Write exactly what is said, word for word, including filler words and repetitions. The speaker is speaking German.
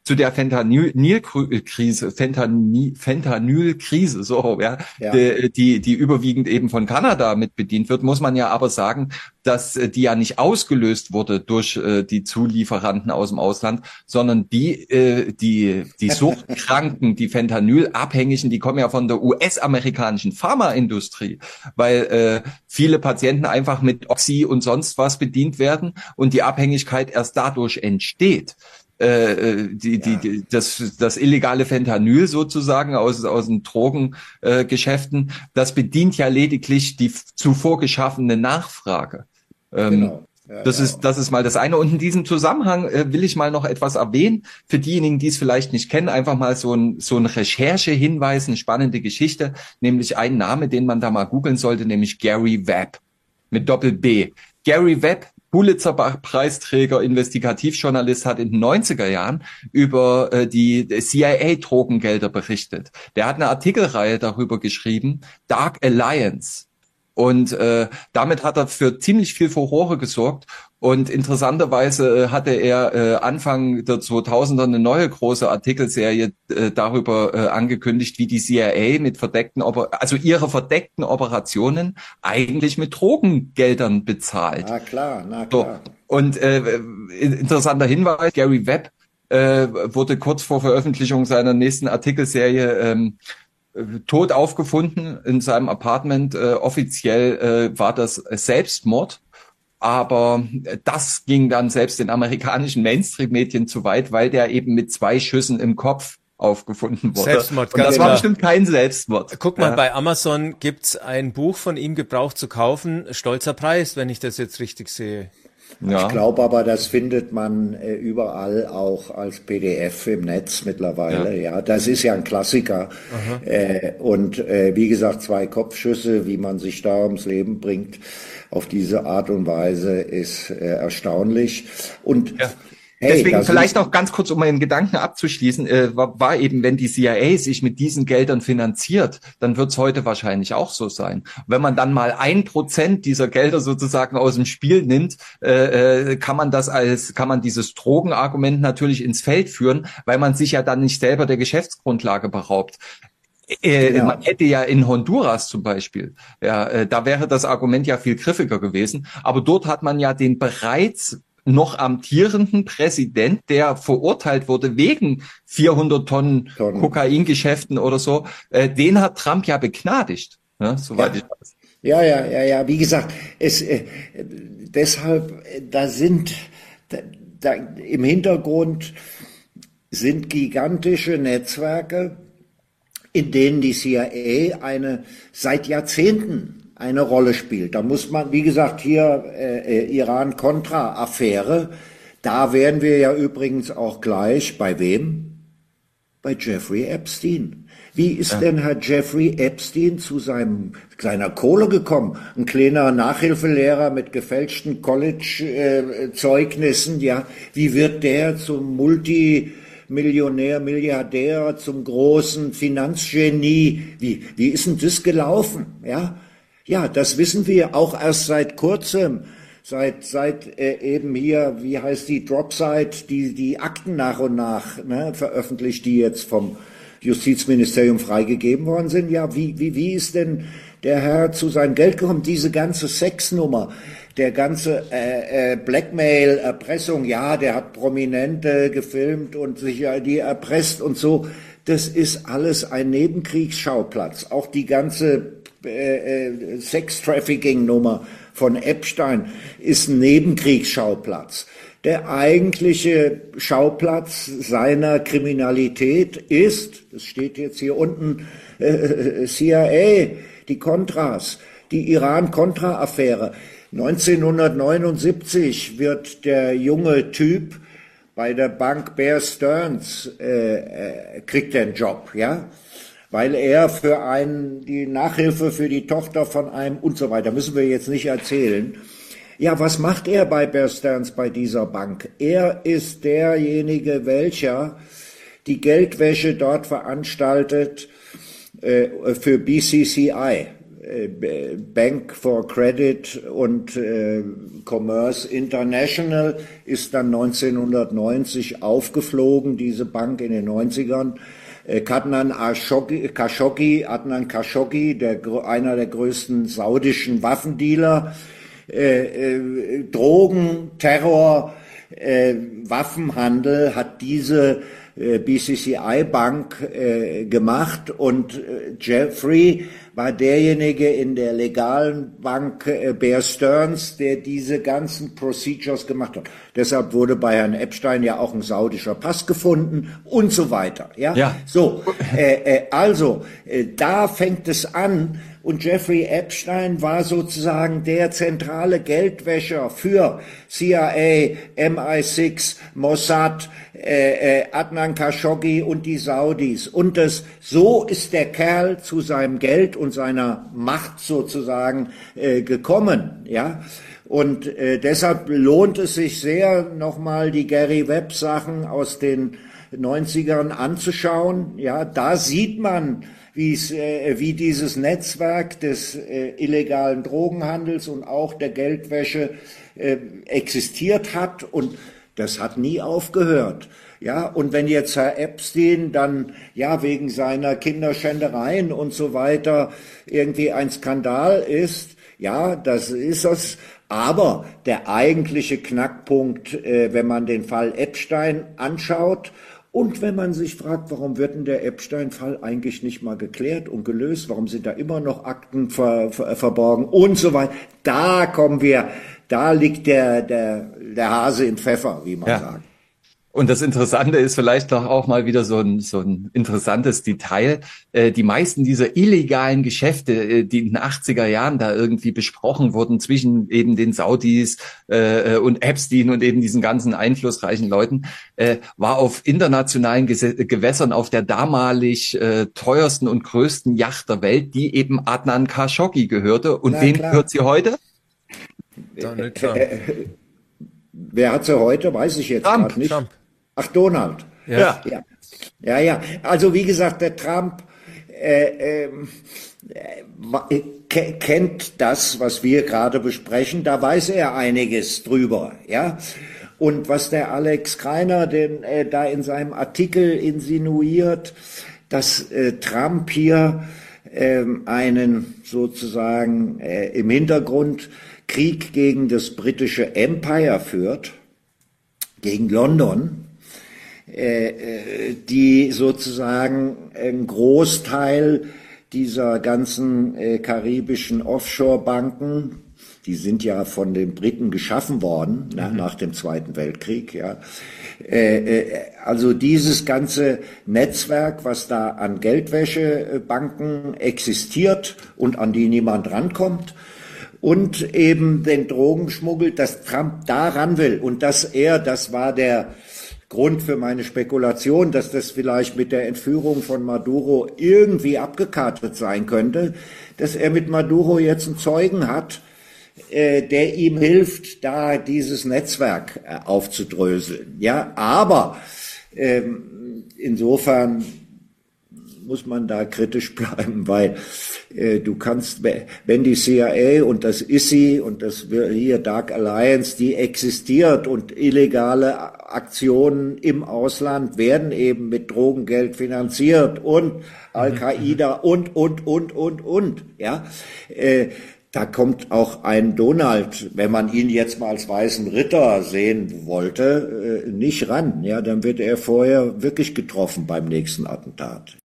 zu der Fentanyl-Krise, Fentanyl, Fentanyl-Krise, so, ja, ja. Die, die, die überwiegend eben von Kanada mit bedient wird, muss man ja aber sagen, dass die ja nicht ausgelöst wurde durch äh, die Zulieferanten aus dem Ausland, sondern die, äh, die, die Suchtkranken, die Fentanyl-Abhängigen, die kommen ja von der U S-amerikanischen Pharmaindustrie, weil äh, viele Patienten einfach mit Oxy und sonst was bedient werden und die Abhängigkeit erst dadurch entsteht. Äh, die, die, die, das, das illegale Fentanyl sozusagen aus, aus den Drogengeschäften, äh, das bedient ja lediglich die zuvor geschaffene Nachfrage. Ähm, genau. Ja, das ja. ist, das ist mal das eine. Und in diesem Zusammenhang äh, will ich mal noch etwas erwähnen. Für diejenigen, die es vielleicht nicht kennen, einfach mal so ein, so ein Recherchehinweis, eine spannende Geschichte, nämlich ein Name, den man da mal googeln sollte, nämlich Gary Webb. Mit Doppel B. Gary Webb, Pulitzer-Preisträger, Investigativjournalist, hat in den neunziger Jahren über äh, die C I A-Drogengelder berichtet. Der hat eine Artikelreihe darüber geschrieben, Dark Alliance. Und äh, damit hat er für ziemlich viel Furore gesorgt. Und interessanterweise äh, hatte er äh, Anfang der zweitausender eine neue große Artikelserie äh, darüber äh, angekündigt, wie die C I A mit verdeckten, Oper- also ihre verdeckten Operationen eigentlich mit Drogengeldern bezahlt. Na klar, na klar. So. Und äh, interessanter Hinweis, Gary Webb äh, wurde kurz vor Veröffentlichung seiner nächsten Artikelserie ähm, tot aufgefunden in seinem Apartment. Äh, offiziell äh, war das Selbstmord, aber das ging dann selbst in amerikanischen Mainstream-Medien zu weit, weil der eben mit zwei Schüssen im Kopf aufgefunden wurde. Selbstmord, und das klar. war bestimmt kein Selbstmord. Guck mal, ja. Bei Amazon gibt's ein Buch von ihm gebraucht zu kaufen. Stolzer Preis, wenn ich das jetzt richtig sehe. Ja. Ich glaube aber, das findet man äh, überall auch als P D F im Netz mittlerweile. Ja, ja das ist ja ein Klassiker. Äh, und äh, wie gesagt, zwei Kopfschüsse, wie man sich da ums Leben bringt, auf diese Art und Weise ist äh, erstaunlich. Und ja. Hey, Deswegen vielleicht noch ganz kurz, um meinen Gedanken abzuschließen, äh, war, war eben, wenn die C I A sich mit diesen Geldern finanziert, dann wird es heute wahrscheinlich auch so sein. Wenn man dann mal ein Prozent dieser Gelder sozusagen aus dem Spiel nimmt, äh, äh, kann man das als, kann man dieses Drogenargument natürlich ins Feld führen, weil man sich ja dann nicht selber der Geschäftsgrundlage beraubt. Äh, ja. Man hätte ja in Honduras zum Beispiel, ja, äh, da wäre das Argument ja viel griffiger gewesen, aber dort hat man ja den bereits noch amtierenden Präsident, der verurteilt wurde wegen vierhundert Tonnen, Tonnen. Kokaingeschäften oder so, äh, den hat Trump ja begnadigt, ne, soweit ja. ich weiß. Ja, ja, ja, ja, wie gesagt, es äh, deshalb, da sind da, da, im Hintergrund sind gigantische Netzwerke, in denen die C I A eine seit Jahrzehnten eine Rolle spielt. Da muss man, wie gesagt, hier äh, Iran-Contra-Affäre, da wären wir ja übrigens auch gleich bei wem? Bei Jeffrey Epstein. Wie ist ja. denn Herr Jeffrey Epstein zu seinem seiner Kohle gekommen? Ein kleiner Nachhilfelehrer mit gefälschten College-Zeugnissen, äh, ja. Wie wird der zum Multimillionär, Milliardär, zum großen Finanzgenie? Wie, wie ist denn das gelaufen, ja? Ja, das wissen wir auch erst seit kurzem, seit seit äh, eben hier, wie heißt die Dropsite, die die Akten nach und nach ne, veröffentlicht, die jetzt vom Justizministerium freigegeben worden sind. Ja, wie wie wie ist denn der Herr zu seinem Geld gekommen? Diese ganze Sexnummer, der ganze äh, äh, Blackmail, Erpressung, ja, der hat Prominente gefilmt und sich ja die erpresst und so. Das ist alles ein Nebenkriegsschauplatz. Auch die ganze Äh, äh, Sex-Trafficking-Nummer von Epstein ist ein Nebenkriegsschauplatz. Der eigentliche Schauplatz seiner Kriminalität ist, das steht jetzt hier unten, äh, C I A, die Contras, die Iran-Contra-Affäre. neunzehnhundertneunundsiebzig wird der junge Typ bei der Bank Bear Stearns, äh, äh, kriegt er einen Job, ja? Weil er für einen, die Nachhilfe für die Tochter von einem und so weiter, müssen wir jetzt nicht erzählen. Ja, was macht er bei Bear Stearns bei dieser Bank? Er ist derjenige, welcher die Geldwäsche dort veranstaltet äh, für B C C I, äh, Bank for Credit und äh, Commerce International ist dann neunzehnhundertneunzig aufgeflogen, diese Bank in den neunzigern. Äh, Adnan Khashoggi, Adnan Khashoggi, der, einer der größten saudischen Waffendealer, äh, äh, Drogen, Terror, äh, Waffenhandel hat diese äh, B C C I-Bank äh, gemacht und äh, Jeffrey war derjenige in der legalen Bank äh, Bear Stearns, der diese ganzen Procedures gemacht hat. Deshalb wurde bei Herrn Epstein ja auch ein saudischer Pass gefunden und so weiter. Ja, ja. So, äh, äh, also äh, da fängt es an. Und Jeffrey Epstein war sozusagen der zentrale Geldwäscher für C I A, M I sechs, Mossad, äh, äh, Adnan Khashoggi und die Saudis. Und das, so ist der Kerl zu seinem Geld und seiner Macht sozusagen äh, gekommen, ja. Und äh, deshalb lohnt es sich sehr, nochmal die Gary Webb Sachen aus den neunzigern anzuschauen. Ja, da sieht man, wie es, äh, wie dieses Netzwerk des äh, illegalen Drogenhandels und auch der Geldwäsche äh, existiert hat, und das hat nie aufgehört. Ja, und wenn jetzt Herr Epstein dann, ja, wegen seiner Kinderschändereien und so weiter irgendwie ein Skandal ist, ja, das ist es. Aber der eigentliche Knackpunkt, äh, wenn man den Fall Epstein anschaut, und wenn man sich fragt, warum wird denn der Epstein-Fall eigentlich nicht mal geklärt und gelöst, warum sind da immer noch Akten ver, ver, verborgen und so weiter, da kommen wir, da liegt der, der, der Hase im Pfeffer, wie man ja. sagt. Und das Interessante ist vielleicht doch auch mal wieder so ein, so ein interessantes Detail. Äh, die meisten dieser illegalen Geschäfte, äh, die in den achtziger Jahren da irgendwie besprochen wurden zwischen eben den Saudis äh, und Epstein und eben diesen ganzen einflussreichen Leuten, äh, war auf internationalen Ges- Gewässern auf der damalig äh, teuersten und größten Yacht der Welt, die eben Adnan Khashoggi gehörte. Und Na, wem klar. gehört sie heute? Donald Trump. Wer hat sie heute? Weiß ich jetzt Trump. gerade nicht. Trump. Ach, Donald. Ja. Ja, ja, ja. Also wie gesagt, der Trump äh, äh, äh, kennt das, was wir gerade besprechen. Da weiß er einiges drüber, ja. Und was der Alex Kreiner denn äh, da in seinem Artikel insinuiert, dass äh, Trump hier äh, einen sozusagen äh, im Hintergrund Krieg gegen das britische Empire führt, gegen London, die sozusagen einen Großteil dieser ganzen äh, karibischen Offshore-Banken, die sind ja von den Briten geschaffen worden, mhm. nach, nach dem Zweiten Weltkrieg, ja. Äh, äh, also dieses ganze Netzwerk, was da an Geldwäschebanken existiert und an die niemand rankommt, und eben den Drogenschmuggel, dass Trump da ran will und dass er, das war der Grund für meine Spekulation, dass das vielleicht mit der Entführung von Maduro irgendwie abgekartet sein könnte, dass er mit Maduro jetzt einen Zeugen hat, äh, der ihm hilft, da dieses Netzwerk äh, aufzudröseln. Ja, aber ähm, insofern muss man da kritisch bleiben, weil äh, du kannst, wenn die C I A und das I S I und das hier Dark Alliance, die existiert und illegale Aktionen im Ausland werden eben mit Drogengeld finanziert und Al-Qaida und, und, und, und, und, ja, äh, da kommt auch ein Donald, wenn man ihn jetzt mal als weißen Ritter sehen wollte, äh, nicht ran, ja, dann wird er vorher wirklich getroffen beim nächsten Attentat.